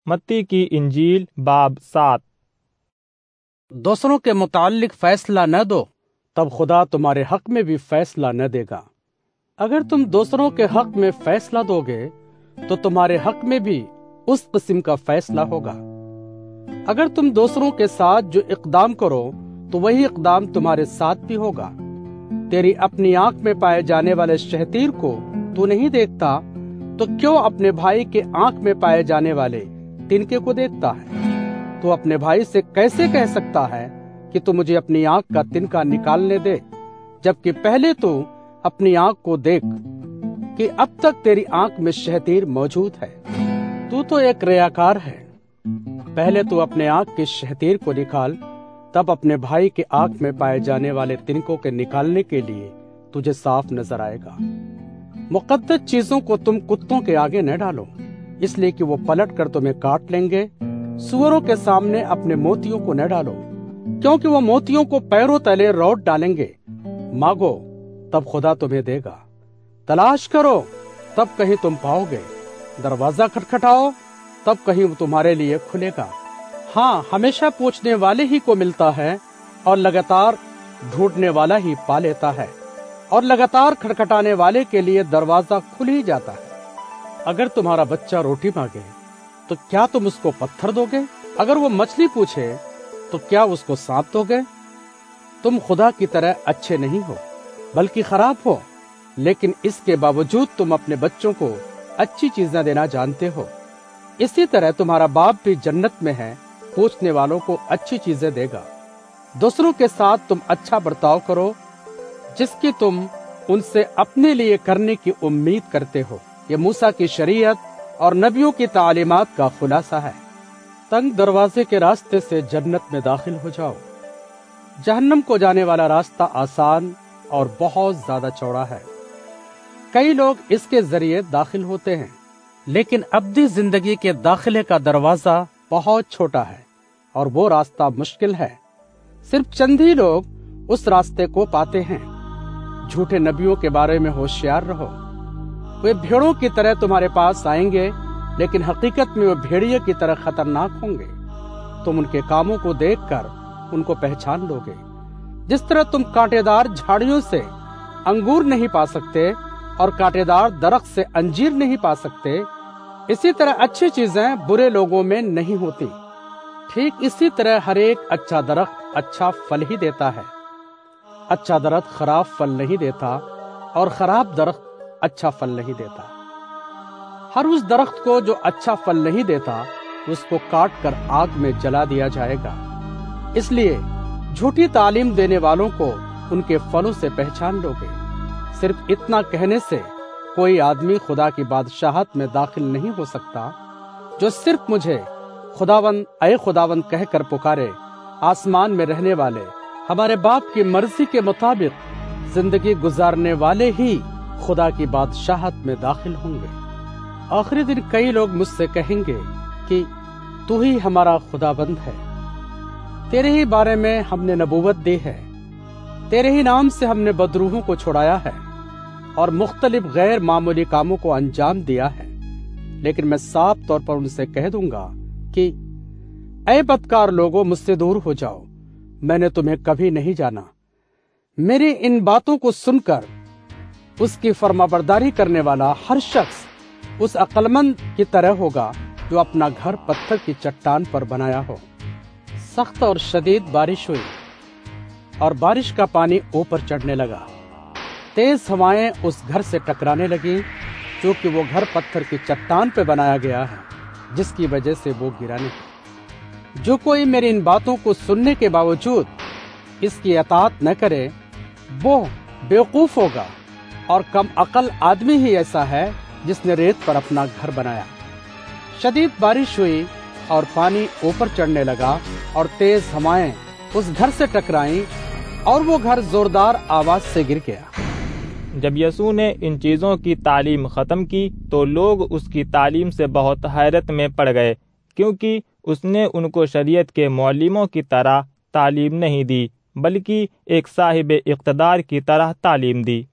متی کی انجیل باب 7۔ دوسروں کے متعلق فیصلہ نہ دو، تب خدا تمہارے حق میں بھی فیصلہ نہ دے گا۔ اگر تم دوسروں کے حق میں فیصلہ دو گے تو تمہارے حق میں بھی اس قسم کا فیصلہ ہوگا۔ اگر تم دوسروں کے ساتھ جو اقدام کرو تو وہی اقدام تمہارے ساتھ بھی ہوگا۔ تیری اپنی آنکھ میں پائے جانے والے شہتیر کو تو نہیں دیکھتا تو کیوں اپنے بھائی کے آنکھ میں پائے جانے والے تنکے کو دیکھتا ہے؟ تو اپنے بھائی سے کیسے کہہ سکتا ہے کہ تو مجھے اپنی آنکھ کا تنکا نکالنے دے، جبکہ پہلے تو اپنی آنکھ کو دیکھ کہ اب تک تیری آنکھ میں شہتیر موجود ہے۔ تو ایک ریاکار ہے، پہلے تو اپنے آنکھ کے شہتیر کو نکال، تب اپنے بھائی کے آنکھ میں پائے جانے والے تنکوں کے نکالنے کے لیے تجھے صاف نظر آئے گا۔ مقدس چیزوں کو تم کتوں کے آگے نہ ڈالو، اس لیے کہ وہ پلٹ کر تمہیں کاٹ لیں گے۔ سوروں کے سامنے اپنے موتیوں کو نہ ڈالو، کیونکہ وہ موتیوں کو پیروں تلے روٹ ڈالیں گے۔ مانگو تب خدا تمہیں دے گا، تلاش کرو تب کہیں تم پاؤ گے، دروازہ کھٹکھٹاؤ تب کہیں وہ تمہارے لیے کھلے گا۔ ہاں، ہمیشہ پوچھنے والے ہی کو ملتا ہے، اور لگاتار ڈھونڈنے والا ہی پا لیتا ہے، اور لگاتار کھٹکھٹانے والے کے لیے دروازہ کھل ہی جاتا ہے۔ اگر تمہارا بچہ روٹی مانگے تو کیا تم اس کو پتھر دو گے؟ اگر وہ مچھلی پوچھے تو کیا اس کو سانپ دو گے؟ تم خدا کی طرح اچھے نہیں ہو بلکہ خراب ہو، لیکن اس کے باوجود تم اپنے بچوں کو اچھی چیزیں دینا جانتے ہو۔ اسی طرح تمہارا باپ بھی جنت میں ہے، پوچھنے والوں کو اچھی چیزیں دے گا۔ دوسروں کے ساتھ تم اچھا برتاؤ کرو جس کی تم ان سے اپنے لیے کرنے کی امید کرتے ہو۔ یہ موسیٰ کی شریعت اور نبیوں کی تعلیمات کا خلاصہ ہے۔ تنگ دروازے کے راستے سے جنت میں داخل ہو جاؤ۔ جہنم کو جانے والا راستہ آسان اور بہت زیادہ چوڑا ہے، کئی لوگ اس کے ذریعے داخل ہوتے ہیں، لیکن ابدی زندگی کے داخلے کا دروازہ بہت چھوٹا ہے اور وہ راستہ مشکل ہے۔ صرف چند ہی لوگ اس راستے کو پاتے ہیں۔ جھوٹے نبیوں کے بارے میں ہوشیار رہو، وہ بھیڑوں کی طرح تمہارے پاس آئیں گے، لیکن حقیقت میں وہ بھیڑیے کی طرح خطرناک ہوں گے۔ تم ان کے کاموں کو دیکھ کر ان کو پہچان لو گے۔ جس طرح تم کانٹے دار جھاڑیوں سے انگور نہیں پا سکتے اور کانٹے دار درخت سے انجیر نہیں پا سکتے، اسی طرح اچھی چیزیں برے لوگوں میں نہیں ہوتی۔ ٹھیک اسی طرح ہر ایک اچھا درخت اچھا پھل ہی دیتا ہے، اچھا درخت خراب پھل نہیں دیتا، اور خراب درخت اچھا پھل نہیں دیتا۔ ہر اس درخت کو جو اچھا پھل نہیں دیتا، اس کو کاٹ کر آگ میں جلا دیا جائے گا۔ اس لیے جھوٹی تعلیم دینے والوں کو ان کے پھلوں سے پہچان لو گے۔ صرف اتنا کہنے سے کوئی آدمی خدا کی بادشاہت میں داخل نہیں ہو سکتا۔ جو صرف مجھے خداوند اے خداوند کہہ کر پکارے، آسمان میں رہنے والے ہمارے باپ کی مرضی کے مطابق زندگی گزارنے والے ہی خدا کی بادشاہت میں داخل ہوں گے۔ آخری دن کئی لوگ مجھ سے کہیں گے کہ تو ہی ہمارا خداوند ہے، تیرے ہی بارے میں ہم نے نبوت دی ہے، تیرے ہی نام سے ہم نے بدروحوں کو چھڑایا ہے اور مختلف غیر معمولی کاموں کو انجام دیا ہے۔ لیکن میں صاف طور پر ان سے کہہ دوں گا کہ اے بدکار لوگوں، مجھ سے دور ہو جاؤ، میں نے تمہیں کبھی نہیں جانا۔ میری ان باتوں کو سن کر اس کی فرمانبرداری کرنے والا ہر شخص اس عقلمند کی طرح ہوگا جو اپنا گھر پتھر کی چٹان پر بنایا ہو۔ سخت اور شدید بارش ہوئی اور بارش کا پانی اوپر چڑھنے لگا۔ تیز ہوائیں اس گھر سے ٹکرانے لگیں، کیونکہ وہ گھر پتھر کی چٹان پہ بنایا گیا ہے، جس کی وجہ سے وہ گرا نہیں۔ جو کوئی میری ان باتوں کو سننے کے باوجود اس کی اطاعت نہ کرے، وہ بیوقوف ہوگا، اور کم عقل آدمی ہی ایسا ہے جس نے ریت پر اپنا گھر بنایا۔ شدید بارش ہوئی اور پانی اوپر چڑھنے لگا اور تیز ہوائیں اس گھر سے ٹکرائیں اور وہ گھر زوردار آواز سے گر گیا۔ جب یسوع نے ان چیزوں کی تعلیم ختم کی تو لوگ اس کی تعلیم سے بہت حیرت میں پڑ گئے، کیونکہ اس نے ان کو شریعت کے معلموں کی طرح تعلیم نہیں دی بلکہ ایک صاحب اقتدار کی طرح تعلیم دی۔